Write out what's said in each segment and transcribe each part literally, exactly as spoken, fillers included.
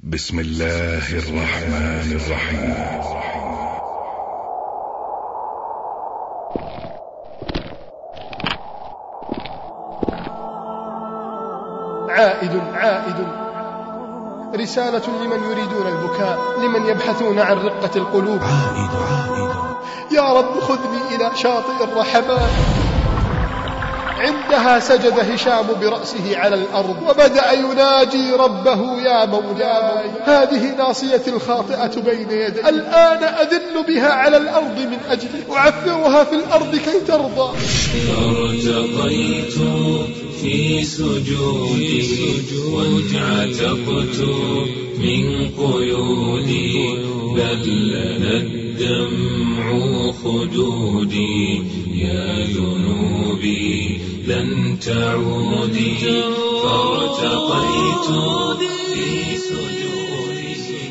بسم الله الرحمن الرحيم. عائد عائد رسالة لمن يريدون البكاء، لمن يبحثون عن رقة القلوب. عائد عائد يا رب خذني إلى شاطئ الرحمات. عندها سجد هشام برأسه على الأرض وبدأ يناجي ربه: يا مولاي، هذه ناصيتي الخاطئة بين يدي، الآن أذل بها على الأرض من أجلك، أعفرها في الأرض كي ترضى. فارتقيت في سجودي وانعتقت من قيودي، بلل الدمع خدودي، يا ذنوبي لن تعودي. فارتقيت في سجودي.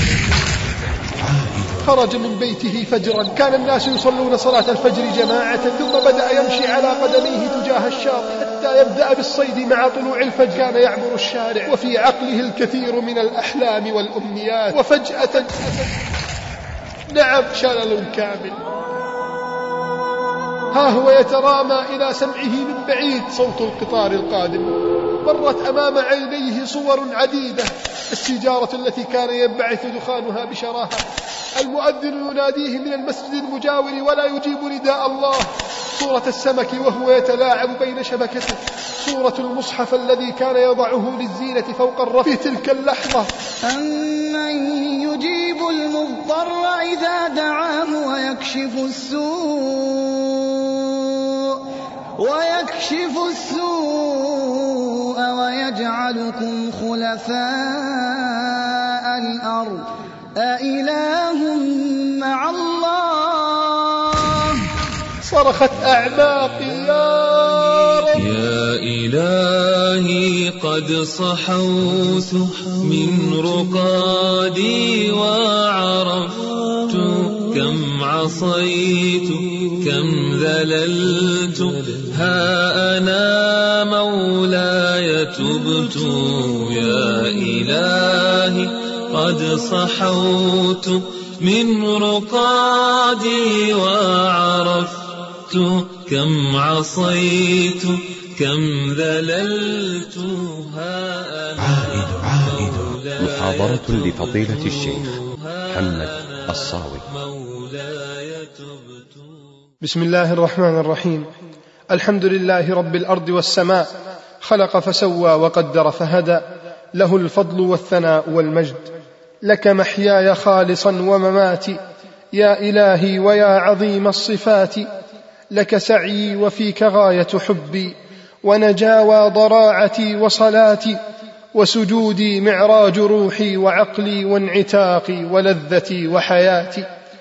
خرج من بيته فجرا، كان الناس يصلون صلاة الفجر جماعة، ثم بدأ يمشي على قدميه تجاه الشاطئ حتى يبدأ بالصيد مع طلوع الفجر. كان يعبر الشارع وفي عقله الكثير من الأحلام والأمنيات، وفجأة نعم شلل كامل. ها هو يترامى إلى سمعه من بعيد صوت القطار القادم. مرت أمام عينيه صور عديدة: السيجارة التي كان ينبعث دخانها بشراهة، المؤذن يناديه من المسجد المجاور ولا يجيب نداء الله، صورة السمك وهو يتلاعب بين شبكته، صورة المصحف الذي كان يضعه للزينة فوق الرف في تلك اللحظة. أمن يجيب المضطر إذا دعاه ويكشف السوء ويكشف السوء ويجعلكم خلفاء الأرض أإله مع الله. صرخت أعماقي: يا رب يا إلهي قد صحوت من رقادي وعرفت كم عصيت كم ذللت، ها أنا مولاي تبت. يا إلهي قد صحوت من رقادي وعرفت كم عصيت كم ذللت، ها أنا عائد عائد محاضرة لفضيلة الشيخ محمد الصاوي. بسم الله الرحمن الرحيم. الحمد لله رب الأرض والسماء، خلق فسوى وقدر فهدى، له الفضل والثناء والمجد. لك محياي خالصا ومماتي، يا إلهي ويا عظيم الصفات. لك سعي وفيك غاية حبي، ونجاوى ضراعتي وصلاتي، وسجودي معراج روحي وعقلي وانعتاقي ولذتي وحياتي.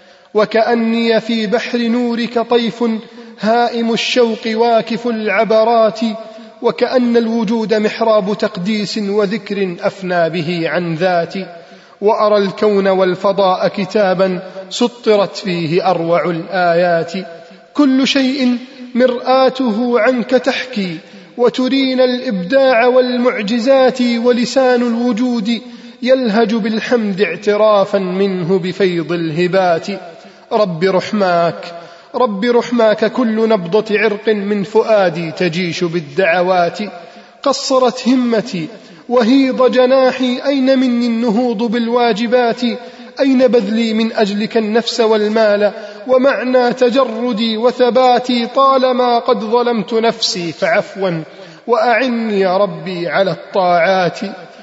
وكأني في بحر نورك طيف هائم الشوق واكف العبرات، وكأن الوجود محراب تقديس وذكر أفنى به عن ذاتي. وأرى الكون والفضاء كتابا سطرت فيه أروع الآيات، كل شيء مرآته عنك تحكي وترينا الإبداع والمعجزات. ولسان الوجود يلهج بالحمد اعترافا منه بفيض الهبات. رب رحماك رب رحماك كل نبضة عرق من فؤادي تجيش بالدعوات. قصرت همتي وهيض جناحي، أين مني النهوض بالواجبات؟ أين بذلي من أجلك النفس والمال، ومعنى تجردي وثباتي؟ طالما قد ظلمت نفسي فعفوا، وأعني يا ربي على الطاعات.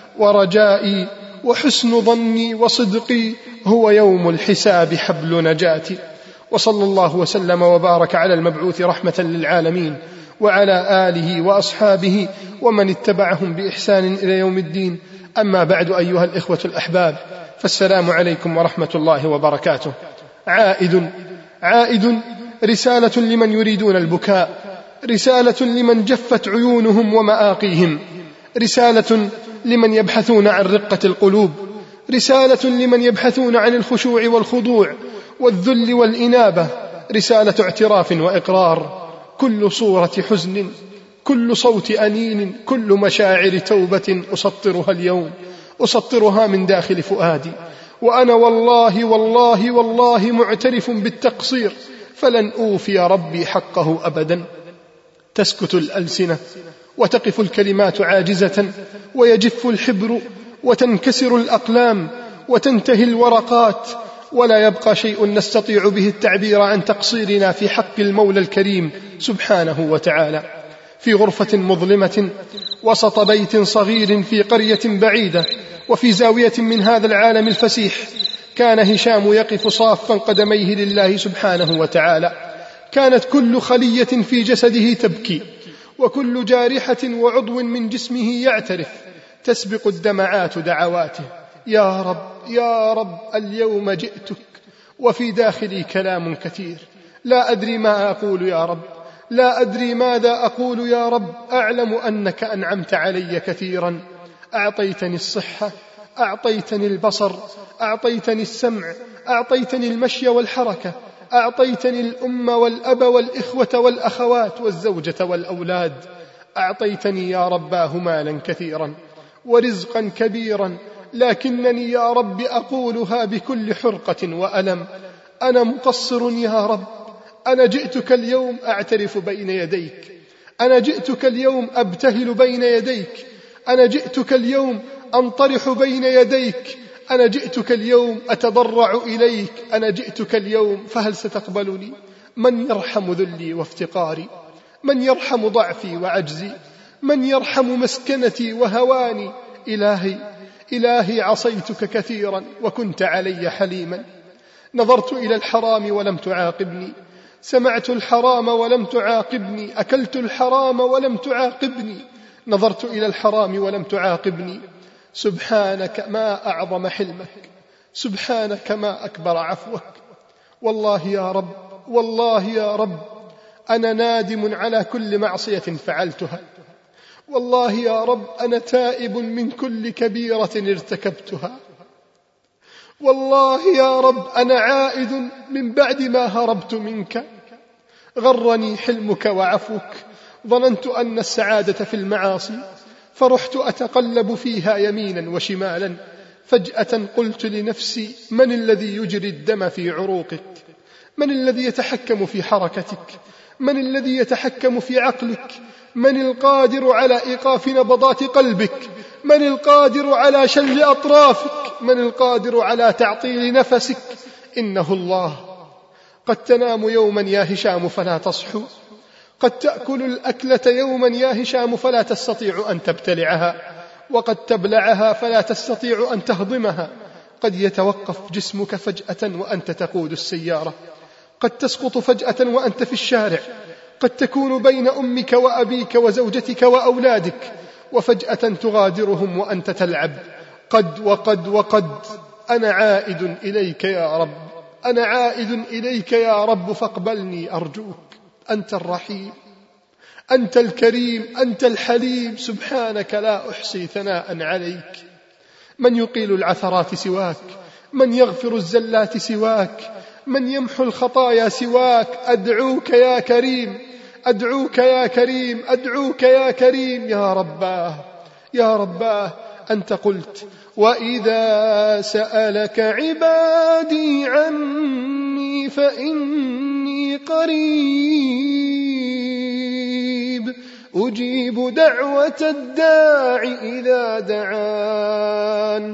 ورجائي وحسن ظني وصدقي هو يوم الحساب حبل نجاتي. وصلى الله وسلم وبارك على المبعوث رحمة للعالمين، وعلى آله وأصحابه ومن اتبعهم بإحسان إلى يوم الدين. أما بعد، أيها الإخوة الأحباب، فالسلام عليكم ورحمة الله وبركاته. عائد عائد رسالة لمن يريدون البكاء، رسالة لمن جفت عيونهم ومآقيهم، رسالة لمن يبحثون عن رقة القلوب، رسالة لمن يبحثون عن الخشوع والخضوع والذل والإنابة، رسالة اعتراف وإقرار. كل صورة حزن، كل صوت أنين، كل مشاعر توبة أسطرها اليوم، أسطرها من داخل فؤادي، وأنا والله والله والله معترف بالتقصير، فلن أوفي ربي حقه أبدا. تسكت الألسنة وتقف الكلمات عاجزة، ويجف الحبر وتنكسر الأقلام وتنتهي الورقات، ولا يبقى شيء نستطيع به التعبير عن تقصيرنا في حق المولى الكريم سبحانه وتعالى. في غرفة مظلمة وسط بيت صغير في قرية بعيدة وفي زاوية من هذا العالم الفسيح، كان هشام يقف صافا قدميه لله سبحانه وتعالى. كانت كل خلية في جسده تبكي، وكل جارحة وعضو من جسمه يعترف، تسبق الدمعات دعواته: يا رب يا رب اليوم جئتك وفي داخلي كلام كثير، لا أدري ما أقول يا رب، لا أدري ماذا أقول يا رب. أعلم أنك أنعمت علي كثيرا، أعطيتني الصحة، أعطيتني البصر، أعطيتني السمع، أعطيتني المشي والحركة، أعطيتني الأم والأب والإخوة والأخوات والزوجة والأولاد، أعطيتني يا رباه مالا كثيرا ورزقا كبيرا، لكنني يا رب أقولها بكل حرقة وألم: أنا مقصر يا رب، أنا جئتك اليوم أعترف بين يديك، أنا جئتك اليوم أبتهل بين يديك، أنا جئتك اليوم أنطرح بين يديك، أنا جئتك اليوم أتضرع إليك، أنا جئتك اليوم، فهل ستقبلني؟ من يرحم ذلي وافتقاري؟ من يرحم ضعفي وعجزي؟ من يرحم مسكنتي وهواني؟ إلهي إلهي عصيتك كثيرا وكنت علي حليما، نظرت إلى الحرام ولم تعاقبني، سمعت الحرام ولم تعاقبني، أكلت الحرام ولم تعاقبني، نظرت إلى الحرام ولم تعاقبني. سبحانك ما أعظم حلمك، سبحانك ما أكبر عفوك. والله يا رب والله يا رب أنا نادم على كل معصية فعلتها، والله يا رب أنا تائب من كل كبيرة ارتكبتها، والله يا رب أنا عائد من بعد ما هربت منك. غرني حلمك وعفوك، ظننت أن السعادة في المعاصي، فرحت أتقلب فيها يمينا وشمالا، فجأة قلت لنفسي: من الذي يجري الدم في عروقك؟ من الذي يتحكم في حركتك؟ من الذي يتحكم في عقلك؟ من القادر على إيقاف نبضات قلبك؟ من القادر على شل أطرافك؟ من القادر على تعطيل نفسك؟ إنه الله. قد تنام يوما يا هشام فلا تصحو، قد تأكل الأكلة يوما يا هشام فلا تستطيع أن تبتلعها، وقد تبلعها فلا تستطيع أن تهضمها، قد يتوقف جسمك فجأة وأنت تقود السيارة، قد تسقط فجأة وأنت في الشارع، قد تكون بين أمك وأبيك وزوجتك وأولادك، وفجأة تغادرهم وأنت تلعب. قد وقد وقد. أنا عائد إليك يا رب، أنا عائد إليك يا رب، فاقبلني أرجوك. أنت الرحيم، أنت الكريم، أنت الحليم، سبحانك لا أحصي ثناء عليك. من يقيل العثرات سواك؟ من يغفر الزلات سواك؟ من يمحو الخطايا سواك؟ أدعوك يا كريم، أدعوك يا كريم، أدعوك يا كريم. يا رباه يا رباه، أنت قلت: وإذا سألك عبادي عني فإني قريب أجيب دعوة الداع إذا دعان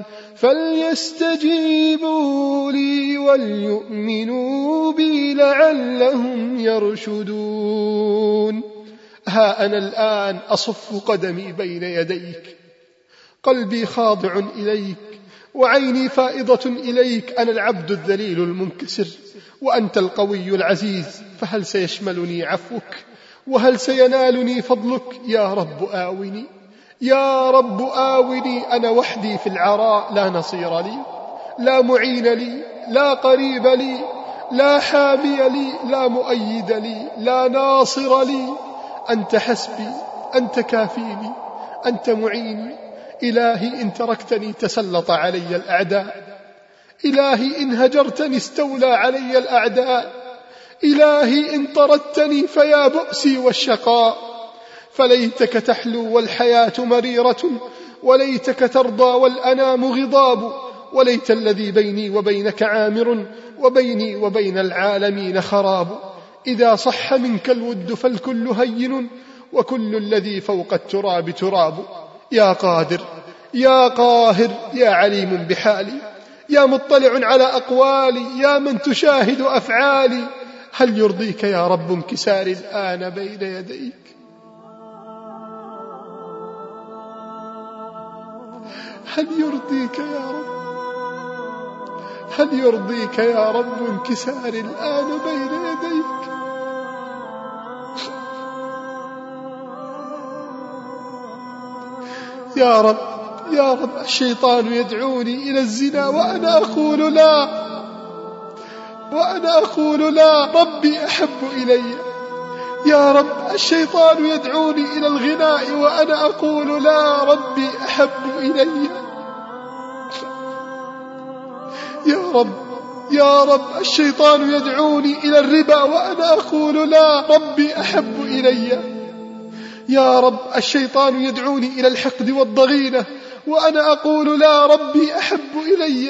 فليستجيبوا لي وليؤمنوا بي لعلهم يرشدون. ها أنا الآن أصف قدمي بين يديك، قلبي خاضع إليك وعيني فائضة إليك. أنا العبد الذليل المنكسر وأنت القوي العزيز، فهل سيشملني عفوك وهل سينالني فضلك؟ يا رب آوني، يا رب آوني. أنا وحدي في العراء، لا نصير لي، لا معين لي، لا قريب لي، لا حامي لي، لا مؤيد لي، لا ناصر لي. أنت حسبي، أنت كافيني، أنت معيني. إلهي إن تركتني تسلط علي الأعداء، إلهي إن هجرتني استولى علي الأعداء، إلهي إن طردتني فيا بؤسي والشقاء. فليتك تحلو والحياة مريرة وليتك ترضى والأنام غضاب، وليت الذي بيني وبينك عامر، وبيني وبين العالمين خراب. إذا صح منك الود فالكل هين، وكل الذي فوق التراب تراب. يا قادر يا قاهر يا عليم بحالي، يا مطلع على أقوالي، يا من تشاهد أفعالي، هل يرضيك يا رب انكساري الآن بين يديك؟ هل يرضيك يا رب هل يرضيك يا رب انكساري الآن بين يديك؟ يا رب يا رب الشيطان يدعوني إلى الزنا وأنا أقول لا، وأنا أقول لا، ربي أحب إلي. يا رب الشيطان يدعوني إلى الغناء وأنا أقول لا، ربي أحب إلي. يا رب يا رب الشيطان يدعوني إلى الربا وأنا أقول لا، ربي أحب إلي. يا رب الشيطان يدعوني إلى الحقد والضغينة وأنا أقول لا، ربي أحب إلي.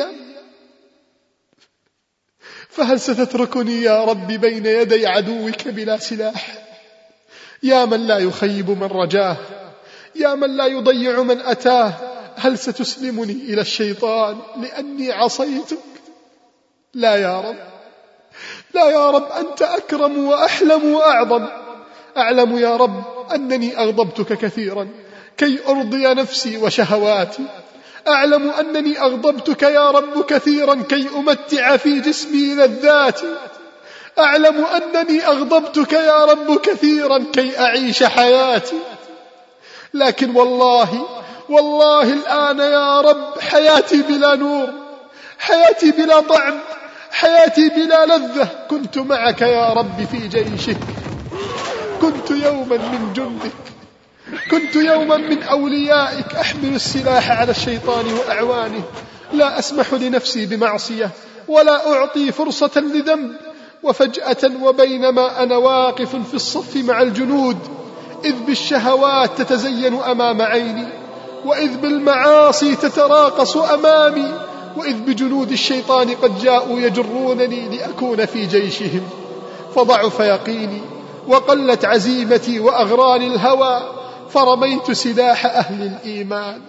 فهل ستتركني يا رب بين يدي عدوك بلا سلاح؟ يا من لا يخيب من رجاه، يا من لا يضيع من أتاه، هل ستسلمني إلى الشيطان لأني عصيتك؟ لا يا رب لا يا رب، أنت أكرم وأحلم وأعظم. أعلم يا رب أنني أغضبتك كثيرا كي أرضي نفسي وشهواتي، أعلم أنني أغضبتك يا رب كثيرا كي أمتع في جسمي لذاتي، أعلم أنني أغضبتك يا رب كثيرا كي أعيش حياتي. لكن والله والله الآن يا رب حياتي بلا نور، حياتي بلا طعم، حياتي بلا لذة. كنت معك يا رب في جيشك، كنت يوما من جندك، كنت يوما من أوليائك، أحمل السلاح على الشيطان وأعوانه، لا أسمح لنفسي بمعصية ولا أعطي فرصة لذنب. وفجأة وبينما أنا واقف في الصف مع الجنود، إذ بالشهوات تتزين أمام عيني، وإذ بالمعاصي تتراقص أمامي، وإذ بجنود الشيطان قد جاءوا يجرونني لأكون في جيشهم. فضعف يقيني وقلت عزيمتي وأغراني الهوى، فرميت سلاح أهل الإيمان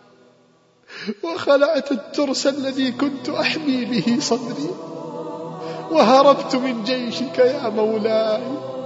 وخلعت الترس الذي كنت أحمي به صدري، وهربت من جيشك يا مولاي،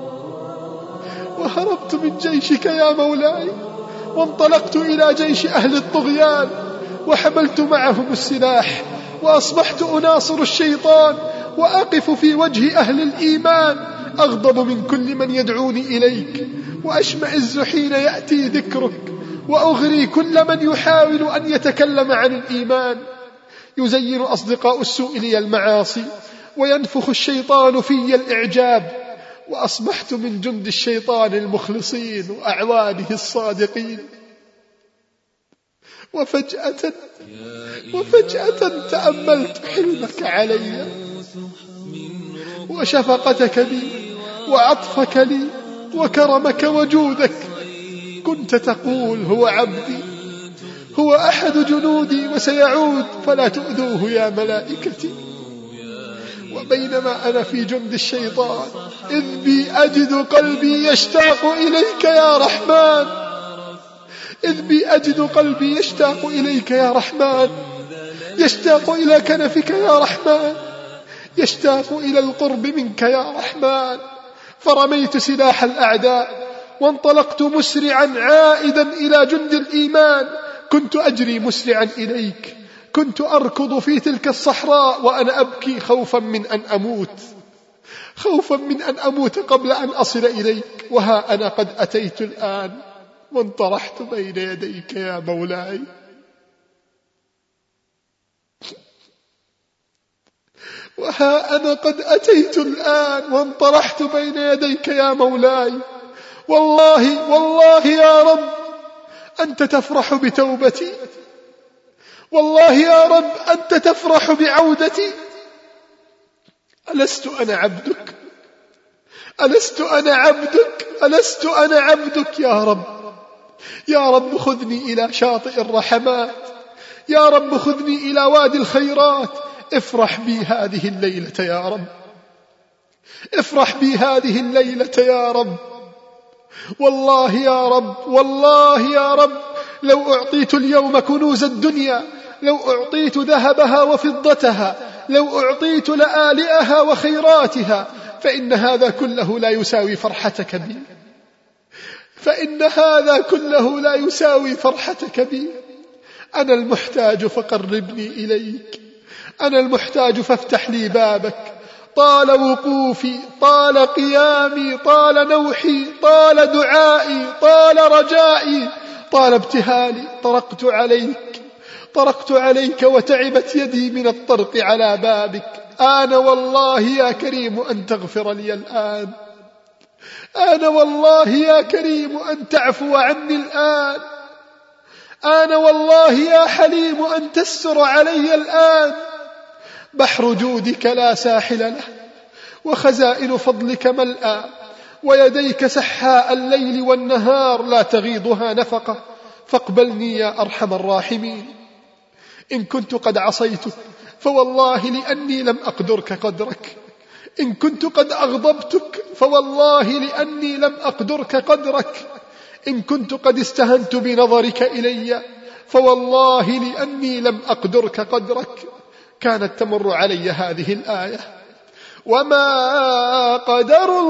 وهربت من جيشك يا مولاي، وانطلقت إلى جيش أهل الطغيان، وحملت معهم السلاح، وأصبحت أناصر الشيطان، وأقف في وجه أهل الإيمان، أغضب من كل من يدعوني إليك، وأشمئز حين يأتي ذكرك، وأغري كل من يحاول أن يتكلم عن الإيمان. يزين أصدقاء السوء لي المعاصي، وينفخ الشيطان في الإعجاب، وأصبحت من جند الشيطان المخلصين وأعوانه الصادقين. وفجأة وفجأة تأملت حلمك علي وشفقتك لي وعطفك لي وكرمك وجودك. كنت تقول هو عبدي، هو أحد جنودي وسيعود، فلا تؤذوه يا ملائكتي. وبينما أنا في جند الشيطان، إذ بي أجد قلبي يشتاق إليك يا رحمن، إذ بي أجد قلبي يشتاق إليك يا رحمن، يشتاق إلى كنفك يا رحمن، يشتاق إلى القرب منك يا رحمن. فرميت سلاح الأعداء وانطلقت مسرعا عائدا إلى جند الإيمان. كنت أجري مسرعا إليك، كنت أركض في تلك الصحراء وأنا أبكي خوفا من أن أموت، خوفا من أن أموت قبل أن أصل إليك. وها أنا قد أتيت الآن وانطرحت بين يديك يا مولاي. وها أنا قد أتيت الآن وانطرحت بين يديك يا مولاي. والله والله يا رب أنت تفرح بتوبتي، والله يا رب أنت تفرح بعودتي. ألست أنا عبدك؟ ألست أنا عبدك؟ ألست أنا عبدك يا رب؟ يا رب خذني إلى شاطئ الرحمات، يا رب خذني إلى وادي الخيرات. افرح بي هذه الليلة يا رب، افرح بي هذه الليلة يا رب. والله يا رب، والله يا رب، لو أعطيت اليوم كنوز الدنيا، لو أعطيت ذهبها وفضتها، لو أعطيت لآلئها وخيراتها، فإن هذا كله لا يساوي فرحتك بي، فإن هذا كله لا يساوي فرحتك بي. أنا المحتاج فقربني إليك، أنا المحتاج فافتح لي بابك. طال وقوفي، طال قيامي، طال نوحي، طال دعائي، طال رجائي، طال ابتهالي. طرقت عليك، طرقت عليك وتعبت يدي من الطرق على بابك. آن والله يا كريم أن تغفر لي الآن، آن والله يا كريم أن تعفو عني الآن، آن والله يا حليم أن تستر علي الآن. بحر جودك لا ساحل له، وخزائن فضلك ملأى، ويديك سحاء الليل والنهار لا تغيضها نفقة. فاقبلني يا أرحم الراحمين. إن كنت قد عصيتك فوالله لأني لم أقدرك قدرك، إن كنت قد أغضبتك فوالله لأني لم أقدرك قدرك، إن كنت قد استهنت بنظرك إلي فوالله لأني لم أقدرك قدرك. كانت تمر علي هذه الآية: وما قدر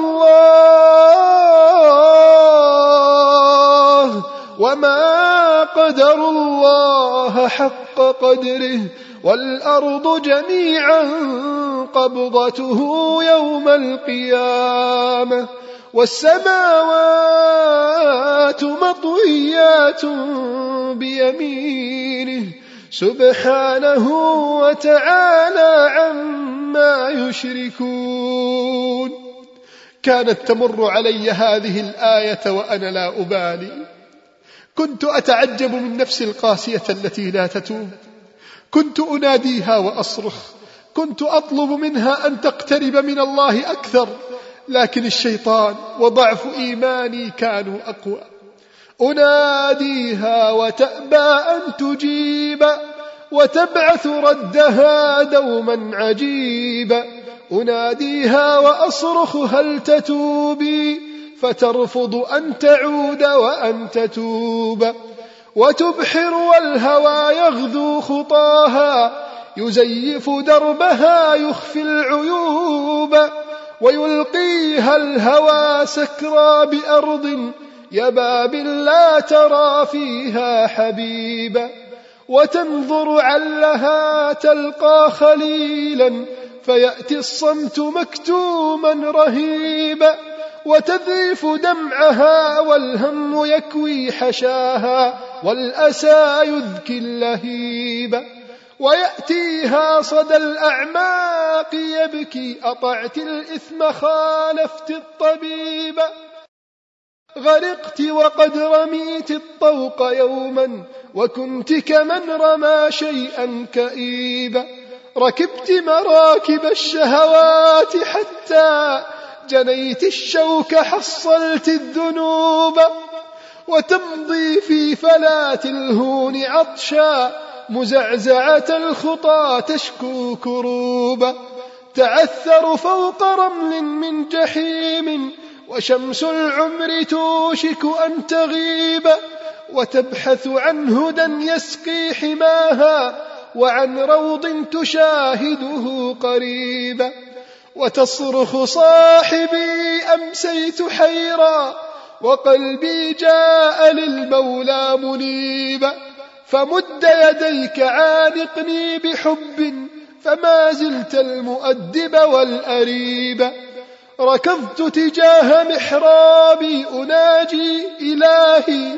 الله وما قدر الله حق قدره والأرض جميعا قبضته يوم القيامة والسماوات مطويات بيمينه سبحانه وتعالى عما يشركون. كانت تمر علي هذه الآية وأنا لا أبالي، كنت أتعجب من نفسي القاسية التي لا تتوب، كنت أناديها وأصرخ، كنت أطلب منها أن تقترب من الله أكثر، لكن الشيطان وضعف إيماني كانوا أقوى. أناديها وتأبى أن تجيب، وتبعث ردها دوما عجيبا. أناديها وأصرخ هل تتوبي، فترفض أن تعود وأن تتوب. وتبحر والهوى يغذو خطاها، يزيف دربها يخفي العيوب. ويلقيها الهوى سكرى بأرض يباب لا ترى فيها حبيبا. وتنظر علها تلقى خليلا، فيأتي الصمت مكتوما رهيبا. وتذرف دمعها والهم يكوي حشاها، والأسى يذكي اللهيب. ويأتيها صدى الأعماق يبكي، أطعت الإثم خالفت الطبيب. غرقت وقد رميت الطوق يوما، وكنت كمن رمى شيئا كئيبا. ركبت مراكب الشهوات حتى جنيت الشوك حصلت الذنوب. وتمضي في فلات الهون عطشا، مزعزعة الخطى تشكو كروبا. تعثر فوق رمل من جحيم، وشمس العمر توشك أن تغيب. وتبحث عن هدى يسقي حماها، وعن روض تشاهده قريبا. وتصرخ صاحبي أمسيت حيرا، وقلبي جاء للمولى منيبا. فمد يديك عانقني بحب، فما زلت المؤدب والأريب. ركضت تجاه محرابي أناجي إلهي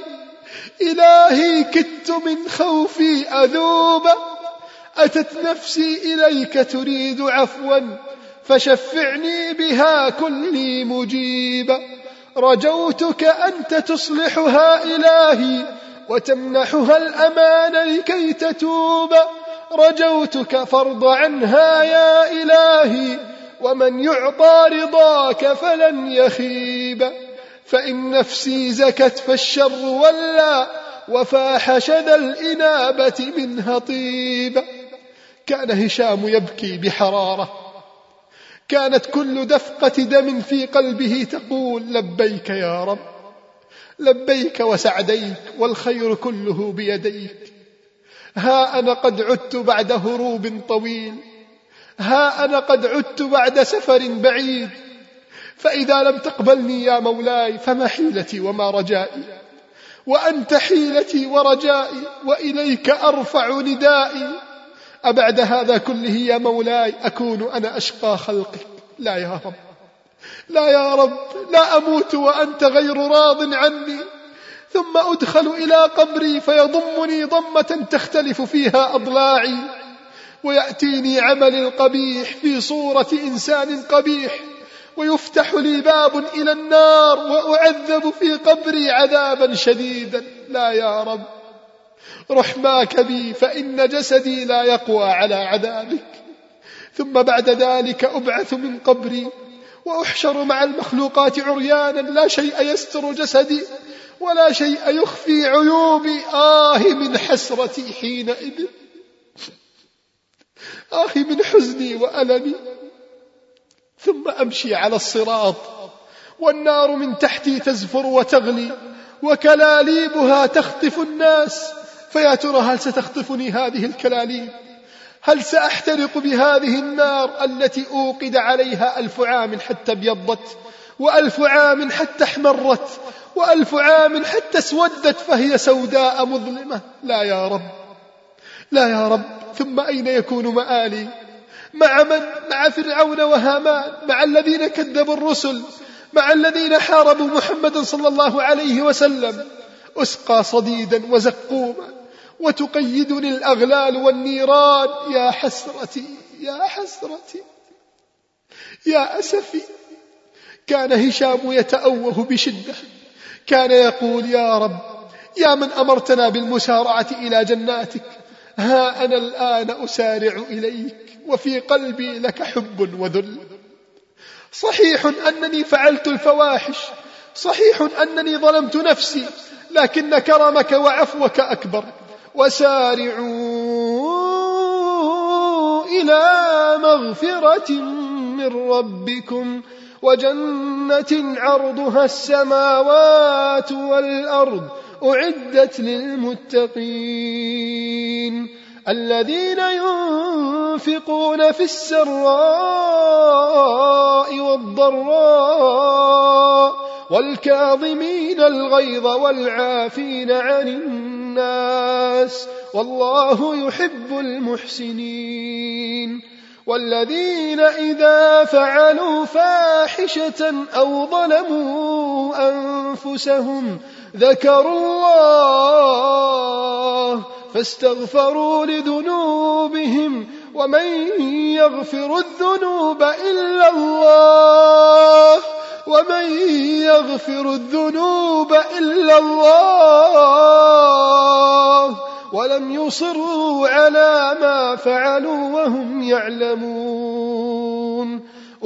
إلهي، كدت من خوفي أذوب. أتت نفسي إليك تريد عفوا، فشفعني بها كلي مجيبا. رجوتك أنت تصلحها إلهي، وتمنحها الأمان لكي تتوب. رجوتك فارض عنها يا إلهي، ومن يعطى رضاك فلن يخيب. فإن نفسي زكت فالشر ولى وفاح شذا الإنابة منها طيبا. كان هشام يبكي بحرارة، كانت كل دفقة دم في قلبه تقول لبيك يا رب، لبيك وسعديك والخير كله بيديك. ها أنا قد عدت بعد هروب طويل، ها أنا قد عدت بعد سفر بعيد، فإذا لم تقبلني يا مولاي فما حيلتي وما رجائي، وأنت حيلتي ورجائي وإليك أرفع ندائي. أبعد هذا كله يا مولاي أكون أنا أشقى خلقك؟ لا يا رب، لا يا رب، لا أموت وأنت غير راض عني، ثم أدخل إلى قبري فيضمني ضمة تختلف فيها أضلاعي، ويأتيني عمل القبيح في صورة إنسان قبيح، ويفتح لي باب إلى النار وأعذب في قبري عذابا شديدا. لا يا رب، رحماك بي فإن جسدي لا يقوى على عذابك. ثم بعد ذلك أبعث من قبري وأحشر مع المخلوقات عريانا، لا شيء يستر جسدي ولا شيء يخفي عيوبي. آه من حسرتي حينئذ، آه من حزني وألمي. ثم أمشي على الصراط والنار من تحتي تزفر وتغلي وكلاليبها تخطف الناس، فيا ترى هل ستخطفني هذه الكلاليب؟ هل سأحترق بهذه النار التي أوقد عليها ألف عام حتى ابيضت، وألف عام حتى احمرت، وألف عام حتى اسودت فهي سوداء مظلمة؟ لا يا رب، لا يا رب. ثم أين يكون مآلي؟ مع من؟ مع فرعون وهامان، مع الذين كذبوا الرسل، مع الذين حاربوا محمد صلى الله عليه وسلم. أسقى صديدا وزقوما وتقيدني الأغلال والنيران. يا حسرتي، يا حسرتي، يا أسفي. كان هشام يتأوه بشدة، كان يقول يا رب، يا من أمرتنا بالمسارعة إلى جناتك، ها أنا الآن أسارع إليك وفي قلبي لك حب وذل. صحيح أنني فعلت الفواحش، صحيح أنني ظلمت نفسي، لكن كرمك وعفوك أكبر. وسارعوا إلى مغفرة من ربكم وجنة عرضها السماوات والأرض أعدت للمتقين الذين ينفقون في السراء والضراء والكاظمين الغيظ والعافين عن الناس والله يحب المحسنين. والذين إذا فعلوا فاحشة أو ظلموا أنفسهم ذكروا الله فاستغفروا لذنوبهم ومن يغفر الذنوب إلا الله ومن يغفر الذنوب إلا الله ولم يصروا على ما فعلوا وهم يعلمون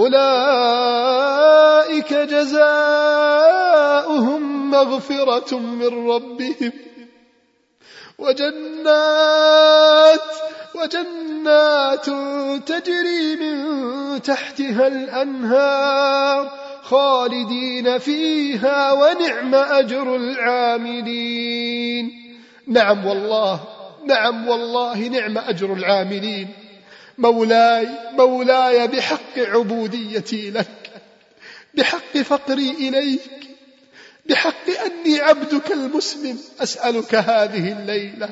أولئك جزاؤهم مغفرة من ربهم وجنات وجنات تجري من تحتها الأنهار خالدين فيها ونعم أجر العاملين. نعم والله، نعم والله، نعم أجر العاملين. مولاي مولاي بحق عبوديتي لك، بحق فقري إليك، بحق أني عبدك المسلم، أسألك هذه الليلة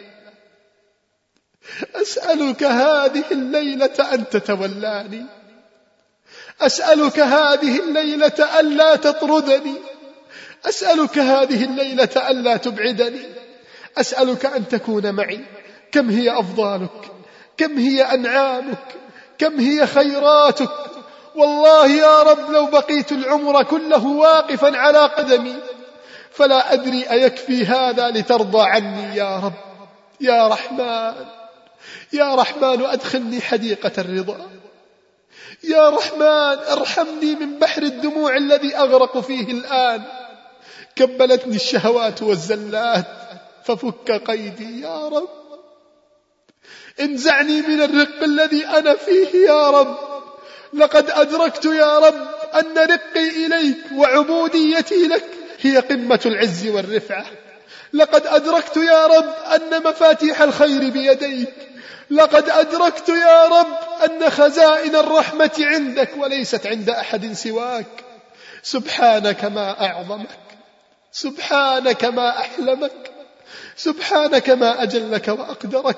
أسألك هذه الليلة أن تتولاني، أسألك هذه الليلة ألا تطردني، أسألك هذه الليلة ألا تبعدني، أسألك أن تكون معي. كم هي أفضالك، كم هي أنعامك، كم هي خيراتك. والله يا رب لو بقيت العمر كله واقفا على قدمي فلا أدري أيكفي هذا لترضى عني يا رب. يا رحمن، يا رحمن أدخلني حديقة الرضا. يا رحمن ارحمني من بحر الدموع الذي أغرق فيه الآن. كبلتني الشهوات والزلات، ففك قيدي يا رب، انزعني من الرق الذي أنا فيه يا رب. لقد أدركت يا رب أن رقي إليك وعبوديتي لك هي قمة العز والرفعة. لقد أدركت يا رب أن مفاتيح الخير بيديك. لقد أدركت يا رب أن خزائن الرحمة عندك وليست عند أحد سواك. سبحانك ما أعظمك، سبحانك ما أحلمك، سبحانك ما أجلك وأقدرك.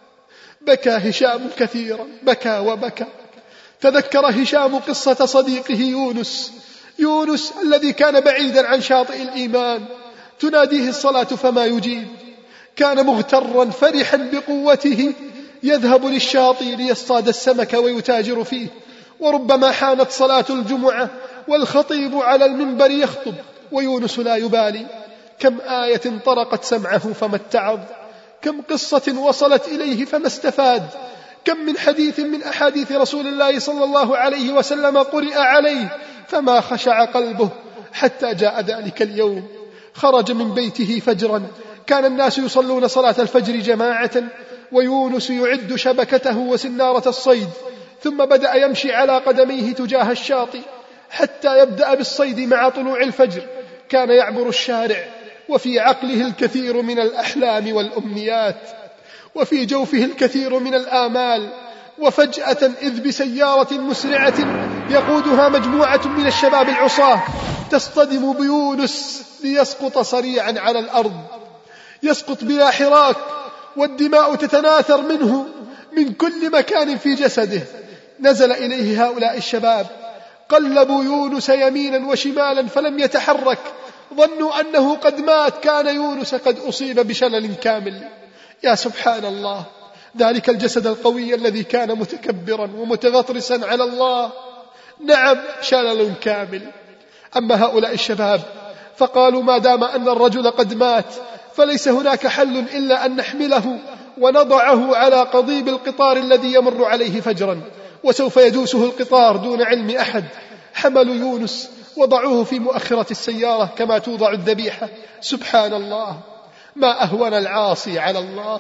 بكى هشام كثيرا، بكى وبكى. تذكر هشام قصة صديقه يونس، يونس الذي كان بعيدا عن شاطئ الإيمان، تناديه الصلاة فما يجيب. كان مغترا فرحا بقوته، يذهب للشاطئ ليصطاد السمك ويتاجر فيه. وربما حانت صلاة الجمعة والخطيب على المنبر يخطب ويونس لا يبالي. كم آية طرقت سمعه فما اتعظ، كم قصة وصلت إليه فما استفاد، كم من حديث من أحاديث رسول الله صلى الله عليه وسلم قرئ عليه فما خشع قلبه. حتى جاء ذلك اليوم، خرج من بيته فجرا، كان الناس يصلون صلاة الفجر جماعة، ويونس يعد شبكته وسنارة الصيد، ثم بدأ يمشي على قدميه تجاه الشاطئ حتى يبدأ بالصيد مع طلوع الفجر. كان يعبر الشارع وفي عقله الكثير من الأحلام والأمنيات، وفي جوفه الكثير من الآمال. وفجأة إذ بسيارة مسرعة يقودها مجموعة من الشباب العصاة تصطدم بيونس ليسقط صريعا على الأرض، يسقط بلا حراك، والدماء تتناثر منه من كل مكان في جسده. نزل إليه هؤلاء الشباب، قلبوا يونس يمينا وشمالا فلم يتحرك، ظنوا أنه قد مات. كان يونس قد أصيب بشلل كامل. يا سبحان الله، ذلك الجسد القوي الذي كان متكبرا ومتغطرسا على الله، نعم شلل كامل. أما هؤلاء الشباب فقالوا ما دام أن الرجل قد مات فليس هناك حل إلا أن نحمله ونضعه على قضيب القطار الذي يمر عليه فجرا وسوف يدوسه القطار دون علم أحد. حملوا يونس وضعوه في مؤخرة السيارة كما توضع الذبيحة. سبحان الله، ما أهون العاصي على الله.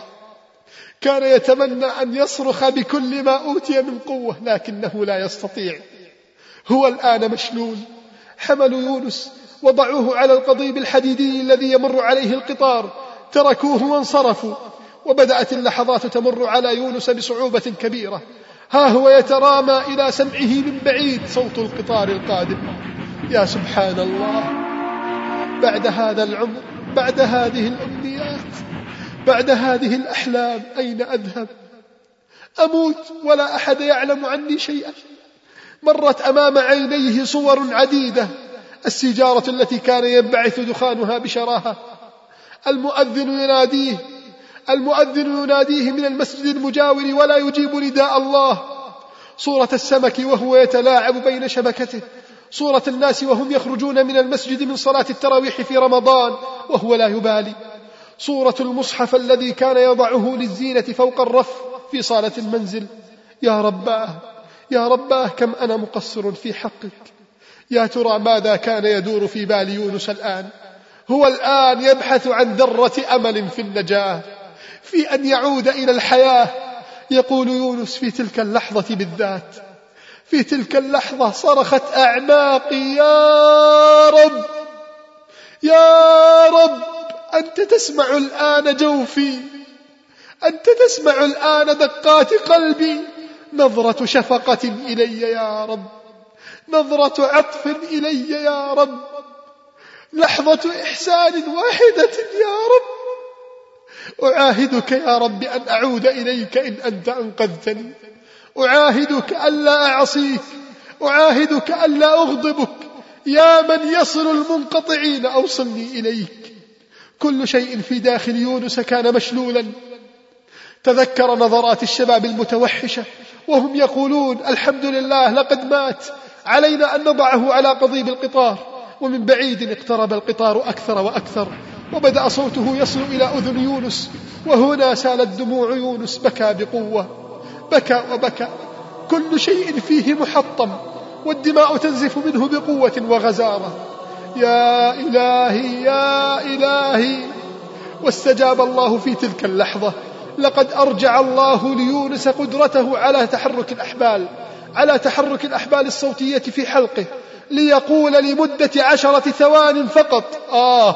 كان يتمنى أن يصرخ بكل ما أوتي من قوة لكنه لا يستطيع، هو الآن مشلول. حملوا يونس وضعوه على القضيب الحديدي الذي يمر عليه القطار، تركوه وانصرفوا. وبدأت اللحظات تمر على يونس بصعوبة كبيرة. ها هو يترامى إلى سمعه من بعيد صوت القطار القادم. يا سبحان الله، بعد هذا العمر، بعد هذه الأمنيات، بعد هذه الأحلام، أين أذهب؟ أموت ولا أحد يعلم عني شيئا. مرت أمام عينيه صور عديدة: السيجارة التي كان ينبعث دخانها بشراهة، المؤذن يناديه المؤذن يناديه من المسجد المجاور ولا يجيب نداء الله، صورة السمك وهو يتلاعب بين شبكته، صورة الناس وهم يخرجون من المسجد من صلاة التراويح في رمضان وهو لا يبالي، صورة المصحف الذي كان يضعه للزينة فوق الرف في صالة المنزل. يا رباه يا رباه، كم أنا مقصر في حقك. يا ترى ماذا كان يدور في بال يونس الآن؟ هو الآن يبحث عن ذرة أمل في النجاة، في أن يعود إلى الحياة. يقول يونس في تلك اللحظة بالذات، في تلك اللحظة صرخت أعناقي: يا رب يا رب، أنت تسمع الآن جوفي، أنت تسمع الآن دقات قلبي. نظرة شفقة إلي يا رب، نظرة عطف إلي يا رب، لحظة إحسان واحدة يا رب. أعاهدك يا رب أن أعود إليك إن أنت أنقذتني، أعاهدك ألا أعصيك، أعاهدك ألا أغضبك. يا من يصل المنقطعين أوصلني إليك. كل شيء في داخل يونس كان مشلولا. تذكر نظرات الشباب المتوحشة وهم يقولون: الحمد لله لقد مات، علينا أن نضعه على قضيب القطار. ومن بعيد اقترب القطار أكثر وأكثر، وبدأ صوته يصل إلى أذن يونس، وهنا سالت دموع يونس. بكى بقوة، بكى وبكى، كل شيء فيه محطم، والدماء تنزف منه بقوة وغزارة. يا إلهي يا إلهي. واستجاب الله في تلك اللحظة. لقد أرجع الله ليونس قدرته على تحرك الأحبال على تحرك الأحبال الصوتية في حلقه ليقول لمدة عشرة ثوان فقط آه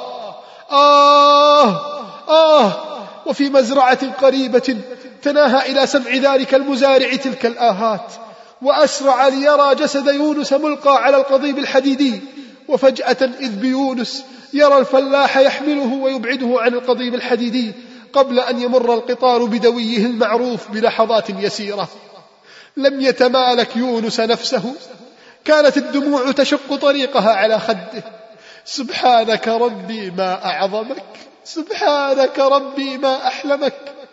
آه آه. وفي مزرعة قريبة تناهى إلى سمع ذلك المزارع تلك الآهات، وأسرع ليرى جسد يونس ملقى على القضيب الحديدي. وفجأة إذ بيونس يرى الفلاح يحمله ويبعده عن القضيب الحديدي قبل أن يمر القطار بدويه المعروف بلحظات يسيرة. لم يتمالك يونس نفسه، كانت الدموع تشق طريقها على خده. سبحانك ربي ما أعظمك، سبحانك ربي ما أحلمك.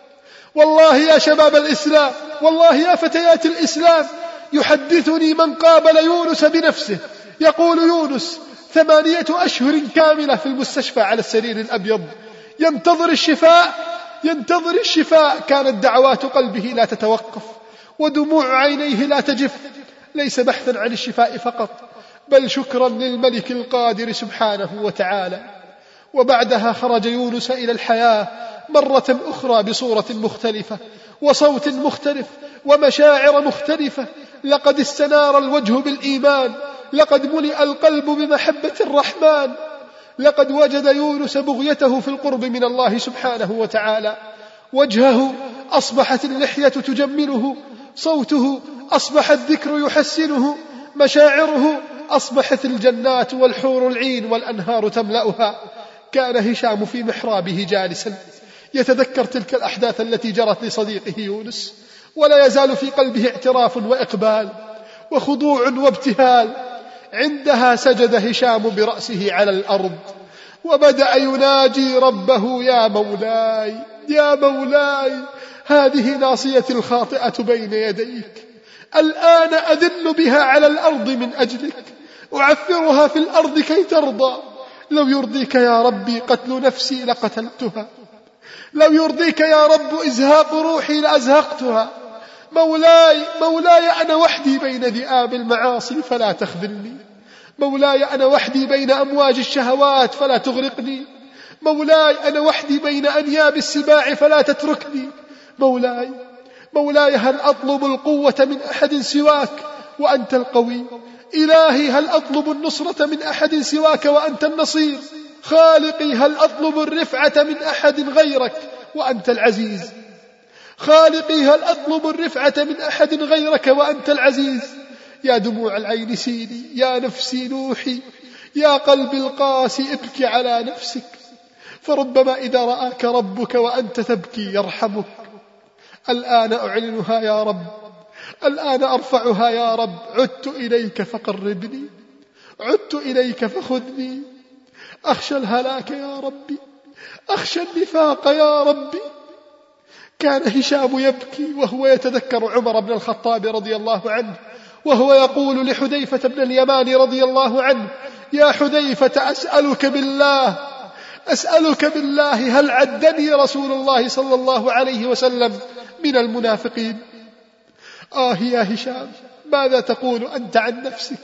والله يا شباب الإسلام، والله يا فتيات الإسلام، يحدثني من قابل يونس بنفسه يقول يونس ثمانية أشهر كاملة في المستشفى على السرير الأبيض ينتظر الشفاء ينتظر الشفاء كانت دعوات قلبه لا تتوقف ودموع عينيه لا تجف، ليس بحثا عن الشفاء فقط بل شكرا للملك القادر سبحانه وتعالى. وبعدها خرج يونس إلى الحياة مرة أخرى بصورة مختلفة وصوت مختلف ومشاعر مختلفة. لقد استنار الوجه بالإيمان، لقد ملئ القلب بمحبة الرحمن. لقد وجد يونس بغيته في القرب من الله سبحانه وتعالى. وجهه أصبحت اللحية تجمله، صوته أصبح الذكر يحسنه، مشاعره أصبحت الجنات والحور العين والأنهار تملأها. كان هشام في محرابه جالسا يتذكر تلك الأحداث التي جرت لصديقه يونس، ولا يزال في قلبه اعتراف وإقبال وخضوع وابتهال. عندها سجد هشام برأسه على الأرض وبدأ يناجي ربه: يا مولاي يا مولاي، هذه ناصيتي الخاطئة بين يديك، الآن أذل بها على الأرض من أجلك، أعفرها في الأرض كي ترضى. لو يرضيك يا ربي قتل نفسي لقتلتها، لو يرضيك يا رب إزهاق روحي لأزهقتها. مولاي مولاي أنا وحدي بين ذئاب المعاصي فلا تخذلني، مولاي أنا وحدي بين أمواج الشهوات فلا تغرقني، مولاي أنا وحدي بين أنياب السباع فلا تتركني. مولاي مولاي هل أطلب القوة من أحد سواك وأنت القوي؟ إلهي هل أطلب النصرة من أحد سواك وأنت النصير؟ خالقي هل أطلب الرفعة من أحد غيرك وأنت العزيز؟ خالقي هل أطلب الرفعة من أحد غيرك وأنت العزيز؟ يا دموع العين سيلي، يا نفسي نوحي، يا قلبي القاسي ابكي على نفسك، فربما إذا رآك ربك وأنت تبكي يرحمك. الآن أعلنها يا رب، الآن أرفعها يا رب. عدت إليك فقربني، عدت إليك فخذني. أخشى الهلاك يا ربي، أخشى النفاق يا ربي. كان هشام يبكي وهو يتذكر عمر بن الخطاب رضي الله عنه وهو يقول لحذيفة بن اليمان رضي الله عنه: يا حذيفة أسألك بالله أسألك بالله هل عدني رسول الله صلى الله عليه وسلم من المنافقين؟ آه يا هشام، ماذا تقول أنت عن نفسك؟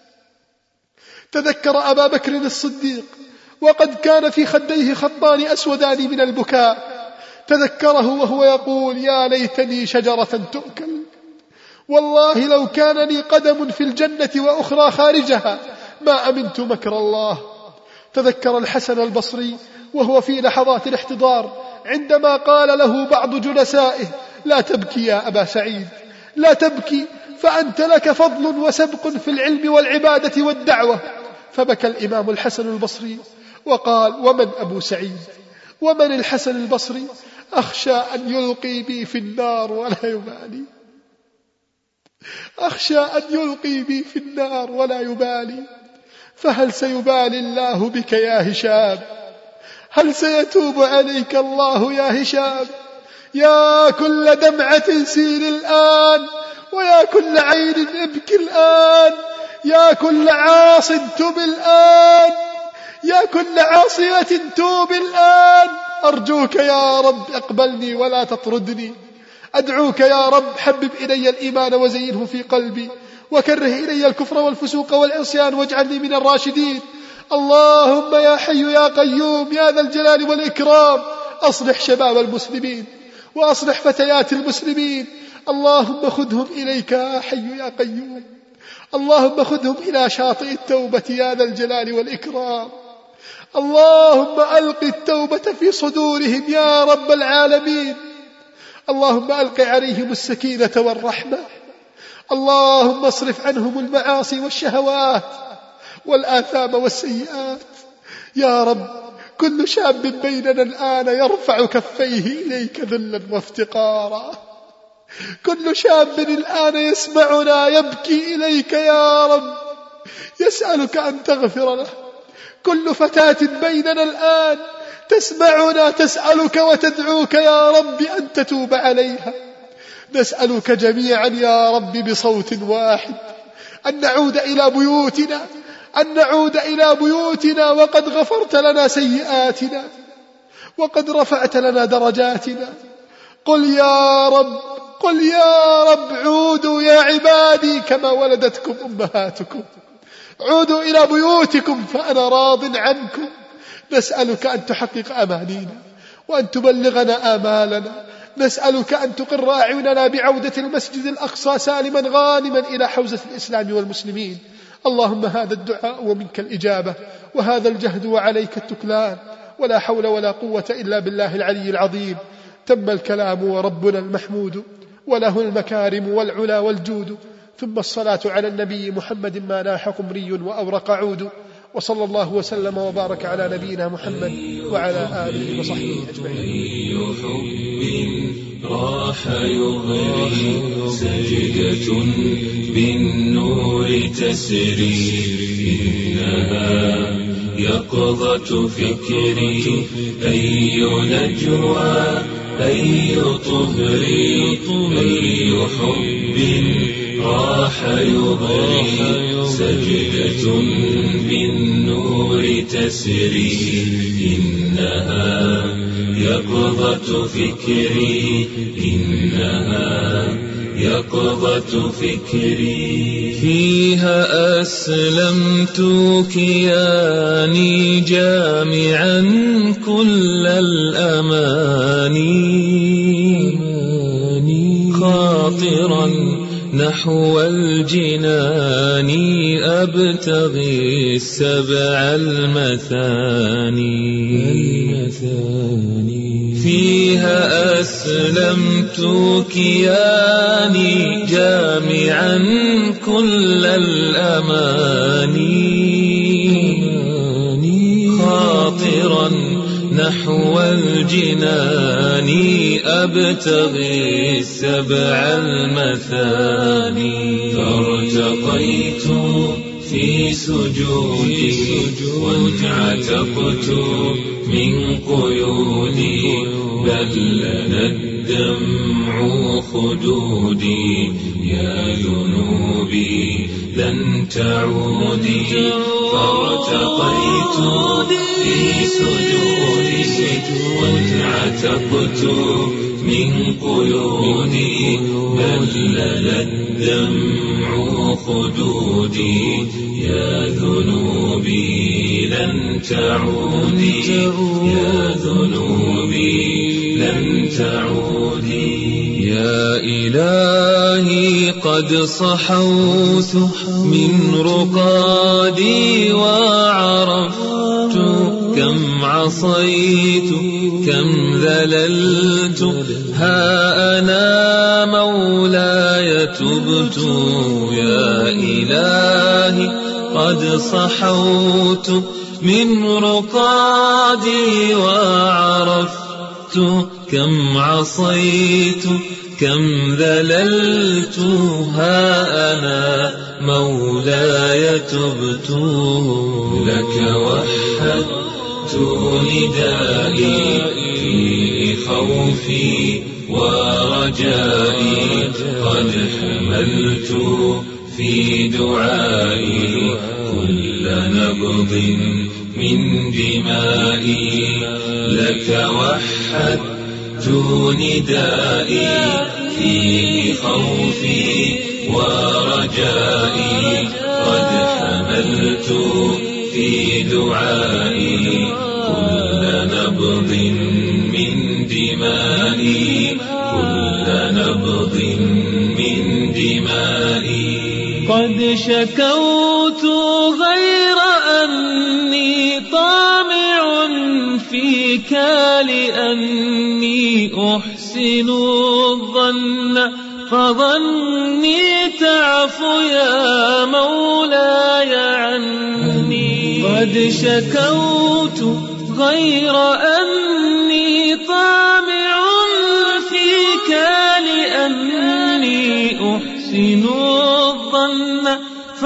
تذكر أبا بكر الصديق وقد كان في خديه خطان أسودان من البكاء، تذكره وهو يقول: يا ليتني شجرة تؤكل، والله لو كان لي قدم في الجنة وأخرى خارجها ما أمنت مكر الله. تذكر الحسن البصري وهو في لحظات الاحتضار عندما قال له بعض جلسائه: لا تبكي يا أبا سعيد، لا تبكي، فأنت لك فضل وسبق في العلم والعبادة والدعوة. فبكى الإمام الحسن البصري وقال: ومن أبو سعيد؟ ومن الحسن البصري؟ أخشى أن يلقي بي في النار ولا يبالي، أخشى أن يلقي بي في النار ولا يبالي. فهل سيبالي الله بك يا هشام؟ هل سيتوب عليك الله يا هشام؟ يا كل دمعة سيل الآن، ويا كل عين ابكي الآن، يا كل عاص تب الآن، يا كل عاصية توب الآن. أرجوك يا رب اقبلني ولا تطردني، أدعوك يا رب حبب إلي الإيمان وزينه في قلبي، وكره إلي الكفر والفسوق والعصيان واجعلني من الراشدين. اللهم يا حي يا قيوم يا ذا الجلال والإكرام أصلح شباب المسلمين وأصلح فتيات المسلمين. اللهم خذهم إليك يا حي يا قيوم. اللهم خذهم إلى شاطئ التوبة يا ذا الجلال والإكرام. اللهم ألق التوبة في صدورهم يا رب العالمين. اللهم ألق عليهم السكينة والرحمة. اللهم اصرف عنهم المعاصي والشهوات والآثام والسيئات يا رب. كل شاب بيننا الآن يرفع كفيه إليك ذلا وافتقارا. كل شاب الآن يسمعنا يبكي إليك يا رب يسألك أن تغفر له. كل فتاة بيننا الآن تسمعنا تسألك وتدعوك يا رب أن تتوب عليها. نسألك جميعا يا رب بصوت واحد أن نعود إلى بيوتنا أن نعود إلى بيوتنا وقد غفرت لنا سيئاتنا وقد رفعت لنا درجاتنا. قل يا رب قل يا رب عودوا يا عبادي كما ولدتكم أمهاتكم. عودوا إلى بيوتكم فأنا راض عنكم. نسألك أن تحقق أمانينا وأن تبلغنا آمالنا. نسألك أن تقر أعيننا بعودة المسجد الأقصى سالما غانما إلى حوزة الإسلام والمسلمين. اللهم هذا الدعاء ومنك الإجابة وهذا الجهد وعليك التكلان ولا حول ولا قوة إلا بالله العلي العظيم. تم الكلام وربنا المحمود وله المكارم والعلا والجود. ثم الصلاة على النبي محمد ما ناح قمري وأورق عود. وصلى الله وسلم وبارك على نبينا محمد وعلى آله وصحبه أجمعين. راح يغري سجدة بالنور تسري إنها يقظة فكري أي نجوى أي طهر أي حب راح يغري سجدة بالنور تسري إنها يقظة فكري إنها يقظة فكري. فيها أسلمت كياني جامعا كل الأماني خاطرا نحو الجنان أبتغي السبع المثاني. فيها أسلمت كياني جامعا كل الأماني خاطرا نحو الجنان أبتغي السبع المثاني. فارتقيت في سجودي وانعتقت من قيودي بل لنا الدمع خدودي يا ذنوبي لن تعودي. فارتقيت في سجودي وانعتقت من قيودي بل لنا الدمع خدودي يا ذنوبي لن تعودي يا ذنوبي لن تعودي. يا إلهي قد صحوت من رقادي وعرفت كم عصيت كم ذللت ها أنا مولاي تبت. يا إلهي قد صحوت من رقادي وعرفت كم عصيت كم ذللت ها أنا مولاي تبت. لك وحدت ندائي في خوفي ورجائي قد حملت في دعائي كل نبض من دمائي. لك وحدت ندائي في خوفي ورجائي قد حملت في دعائي كل نبض من دمائي كل نبض من دمائي قد شكوت غير أني طامع فيك لأني أحسن الظن فظني تعفو يا مولاي عني قد شكوت غير أني طامع فيك لأني أحسن الظن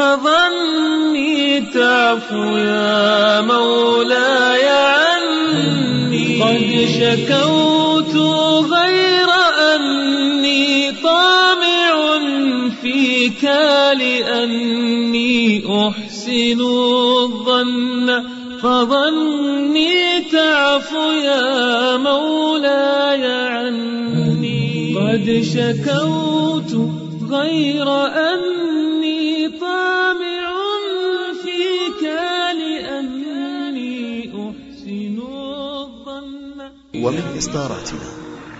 فظني تعفو يا مولاي عني قد شكوت غير أني طامع فيك لأني أحسن الظن فظني تعفو يا مولاي عني قد شكوت غير أني طامع فيك لأني أحسن الظن. ومن إصداراتنا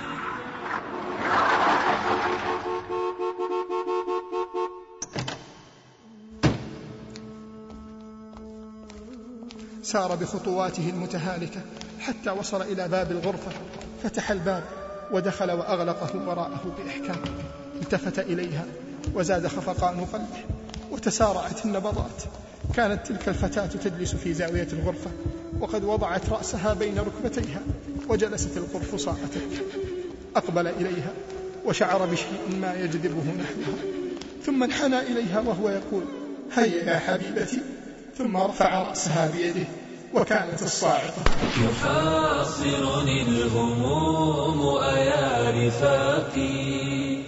سار بخطواته المتهالكة حتى وصل إلى باب الغرفة، فتح الباب ودخل وأغلقه وراءه بإحكام. التفت إليها وزاد خفقان قلبه وتسارعت النبضات. كانت تلك الفتاة تجلس في زاوية الغرفة وقد وضعت رأسها بين ركبتيها وجلست القرفصاء تبكي. أقبل إليها وشعر بشيء ما يجذبه نحوها، ثم انحنى إليها وهو يقول: هيا يا حبيبتي. ثم رفع رأسها بيده وكانت الصاعقة. يحاصرني الهموم أيا رفاقي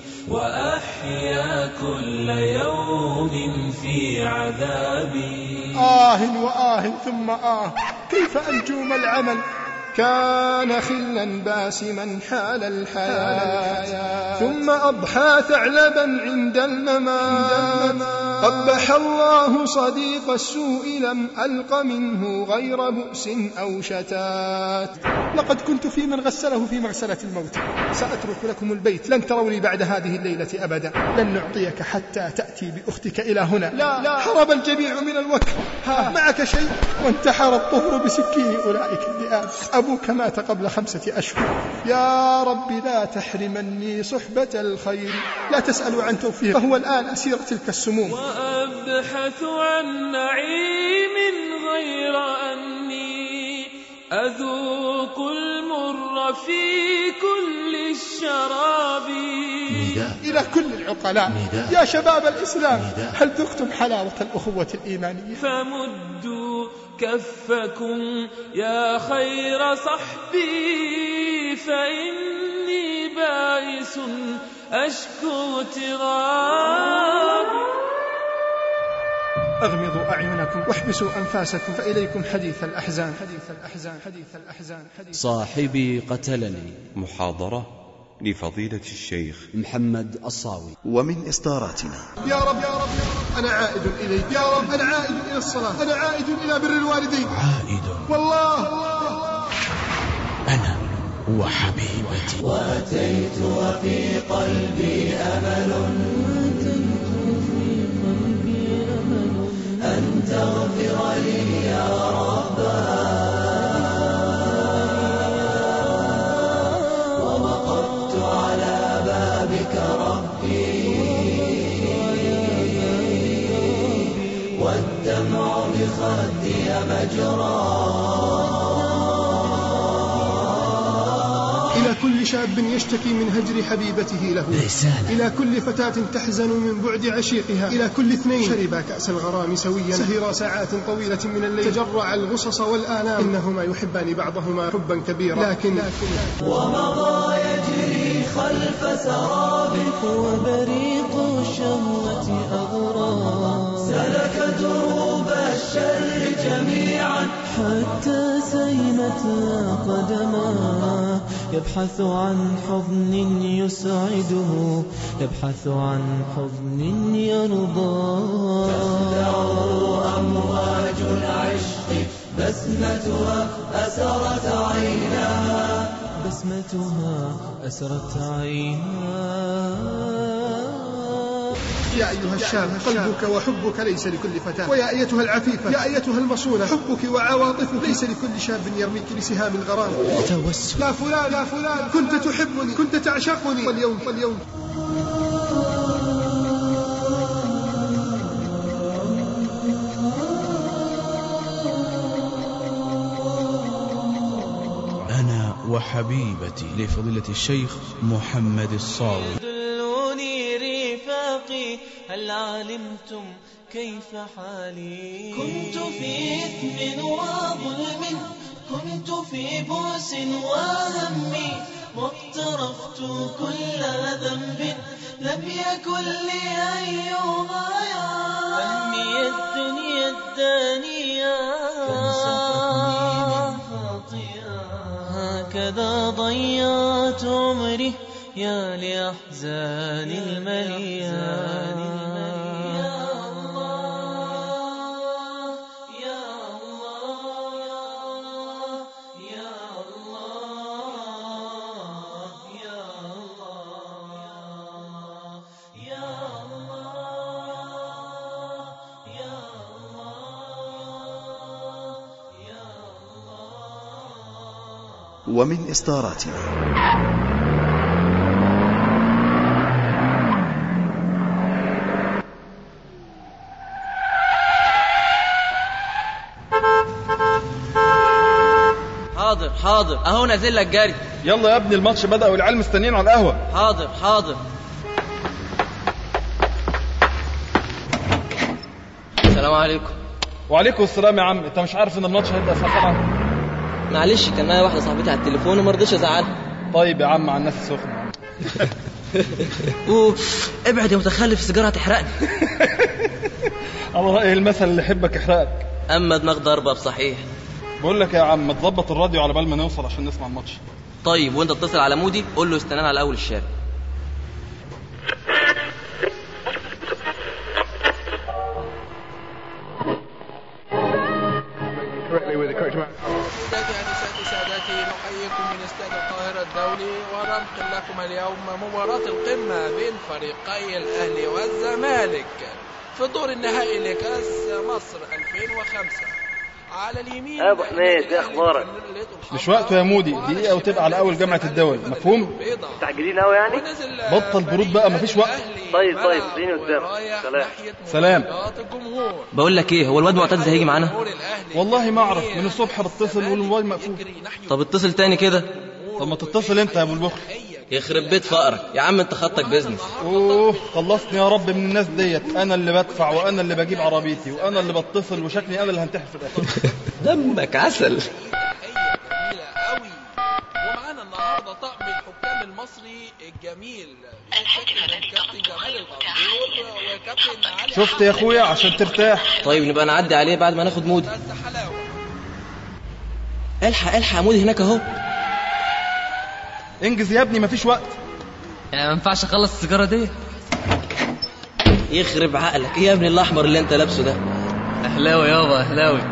وأحيا كل يوم في عذابي. آه وآه ثم آه، كيف أنجوم العمل. كان خلا باسما حال الحياة ثم أضحى ثعلبا عند الممات. قبح الله صديق السوء لم ألق منه غير بؤس أو شتات. لقد كنت في من غسله في مغسلة الموت. سأترك لكم البيت، لن تروني بعد هذه الليلة أبدا. لن نعطيك حتى تأتي بأختك إلى هنا. لا, لا. هرب الجميع من الوكر. ها معك شيء؟ وانتحر الطهر بسكين أولئك الذئاب. أبوك مات قبل خمسة أشهر. يا رب لا تحرمني صحبة الخير. لا تسألوا عن توفيق، فهو الآن أسير تلك السموم. وأبحث عن نعيم غير أني أذوق المر في كل الشراب. إلى كل العقلاء يا شباب الإسلام، هل ذقتم حلاوة الأخوة الإيمانية؟ فمدوا كفكم يا خير صحبي فإني بائس أشكو تغاب. أغمضوا أعينكم واحبسوا أنفاسكم فإليكم حديث الأحزان. حديث الأحزان. حديث الأحزان. حديث صاحبي قتلني. محاضرة لفضيلة الشيخ محمد الصاوي. ومن إصداراتنا يا رب يا رب أنا عائد إليك. يا رب أنا عائد إلى الصلاة. أنا عائد إلى بر الوالدين. عائد والله أنا وحبيبتي. وأتيت وفي قلبي أمل أن تغفر لي يا رب. ووقفت على بابك ربي والدمع بخدي مجرى. إلى كل شاب يشتكي من هجر حبيبته له، إلى كل فتاة تحزن من بعد عشيقها، إلى كل اثنين شربا كأس الغرام سويا، سهرا ساعات طويلة من الليل، تجرع الغصص والآلام، إنهما يحبان بعضهما حبا كبيرا. لكن, لكن ومضى يجري خلف سراب وبريق الشهوة أغرى. سلك دروب الشر جميعا حتى سيما قامتها قدماه، يبحث عن حضن يسعده، يبحث عن حضن يرضاه. تخدعه أمواج العشق بسمتها أسرت عيناه، بسمتها أسرت عيناه. يا أيها الشاب قلبك وحبك ليس لكل فتاة، ويا أيتها العفيفة يا أيتها المصونة حبك وعواطفك ليس لكل شاب يرميك لسهام الغرام. توسل. لا فلان لا فلان كنت تحبني كنت تعشقني، واليوم واليوم أنا وحبيبتي لفضيلة الشيخ محمد الصاوي. دلوني رفاقي هل علمتم كيف حالي؟ كنت في إثم وظلم، كنت في بؤس وهم، واقترفت كل ذنب لم يكن لي أن يضايع. همي الدنيا الدانية هكذا ضيعت عمري يا لأحزان المليان. يا الله يا الله يا الله يا الله يا الله يا الله يا الله. ومن إصداراتنا حاضر حاضر اهو نازل لك جري. يلا يا ابني الماتش بدأ والعيال مستنيين على القهوة. حاضر حاضر. السلام عليكم. وعليكم السلام يا عم. انت مش عارف ان الماتش هيبدأ الساعة سبعة؟ معلش كان معايا واحدة صاحبتي على التليفون وما رضيتش ازعلها. طيب يا عم على الناس السخنة. اوف ابعد يا متخلف السيجارة هتحرقني. على رأي المثل اللي يحبك يحرقك. اما دماغ ضربة بصحيح. بقول لك يا عم تظبط الراديو على بال ما نوصل عشان نسمع الماتش. طيب وانت اتصل على مودي قول له استنانا على اول الشارع. سادتي أنساتي سادتي نحييكم من استاد القاهرة الدولي وننقل لكم اليوم مباراة القمة بين فريقي الأهلي والزمالك في الدور النهائي لكأس مصر ألفين وخمسة. على اليمين يا ابو حميد ايه اخبارك؟ مش وقته يا مودي، دقيقة وتبقى على اول جامعة الدول. مفهوم؟ مستعجلين قوي يعني؟ بطل برود بقى مفيش وقت. طيب طيب اديني قدامك. سلام سلام. بقول لك ايه، هو الواد معتز هيجي معانا؟ والله ما اعرف، من الصبح بتصل والموبايل مقفول. طب اتصل تاني كده. طب ما تتصل انت يا ابو البخل. يخرب بيت فقرك يا عم، انت خطك بيزنس. اوه خلصني يا رب من الناس ديت. انا اللي بدفع وانا اللي بجيب عربيتي وانا اللي بتصل وشكلي انا اللي هنتحر في الاخر. دمك عسل. ومعانا النهارده طقم الحكام المصري الجميل الكابتن جمال الغندور وكابتن علي. شفت يا اخويا عشان ترتاح. طيب نبقى نعدي عليه بعد ما ناخد مودي. الحق الحق يا مودي هناك اهو. انجز يا ابني مفيش وقت. يعني ما ينفعش اخلص السيجاره دي. يخرب عقلك ايه يا ابني الاحمر اللي انت لابسه ده؟ احلاوي يابا احلاوي.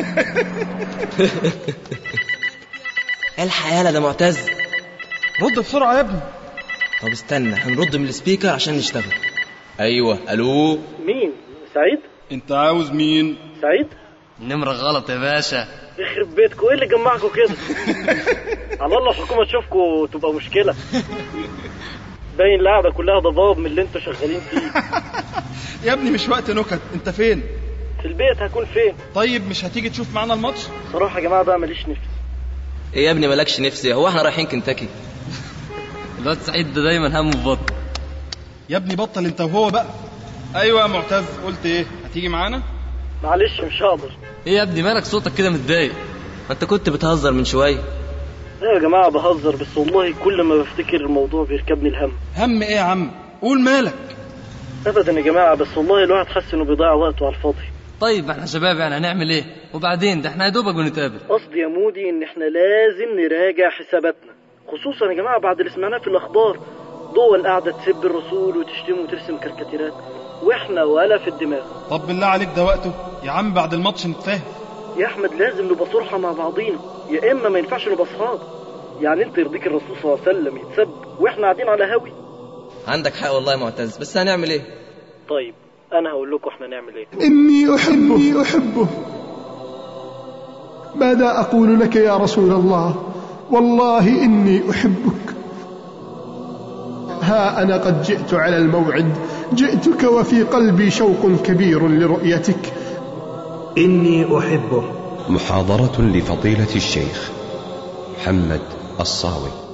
الحق يالا ده معتز. رد بسرعه يا ابني. طب استنى هنرد من السبيكر عشان نشتغل. ايوه الو. مين؟ سعيد؟ انت عاوز مين؟ سعيد؟ النمره غلط يا باشا. يخرب بيتكم ايه اللي جمعكم كده؟ على الله الحكومه تشوفكم تبقى مشكله. باين القعده كلها ضباب من اللي انتوا شغالين فيه. يا ابني مش وقت نكت. انت فين؟ في البيت. هكون فين؟ طيب مش هتيجي تشوف معانا الماتش؟ صراحه يا جماعه بقى ماليش نفس. ايه يا ابني مالكش نفسي؟ هو احنا رايحين كنتاكي؟ الواد سعيد ده دايما همه في بطن. يا ابني بطل انت وهو بقى. ايوه يا معتز قلت ايه؟ هتيجي معانا؟ معلش مش هقدر. ايه يا ابني مالك صوتك كده متضايق؟ ما انت كنت بتهزر من شويه. لا يا جماعه بهزر، بس والله كل ما بفتكر الموضوع بيركبني الهم. هم ايه يا عم؟ قول مالك. ابدا يا جماعه، بس والله الواحد حس انه بيضيع وقته على الفاضي. طيب ما احنا شباب يعني هنعمل ايه؟ وبعدين ده احنا يا دوبك بنتقابل. قصدي يا مودي ان احنا لازم نراجع حساباتنا، خصوصا يا جماعة بعد اللي سمعناه في الاخبار. دول قاعدة تسب الرسول وتشتم وترسم كاريكاتيرات، واحنا ولا في الدماغ. طب بالله عليك ده وقته يا عم، بعد الماتش نتفاهم. يا احمد لازم نبقى صرحة مع بعضينا، يا اما ما ينفعش نبقى اصحاب. يعني انت يرضيك الرسول صلى الله عليه وسلم يتسب واحنا قاعدين على هاوي؟ عندك حق والله يا معتز، بس هنعمل ايه؟ طيب انا هقول لكم احنا نعمل ايه. إني أحبه إني أحبه ماذا أقول لك يا رسول الله؟ والله إني أحبك. ها أنا قد جئت على الموعد، جئتك وفي قلبي شوق كبير لرؤيتك. إني أحبه. محاضرة لفضيلة الشيخ محمد الصاوي.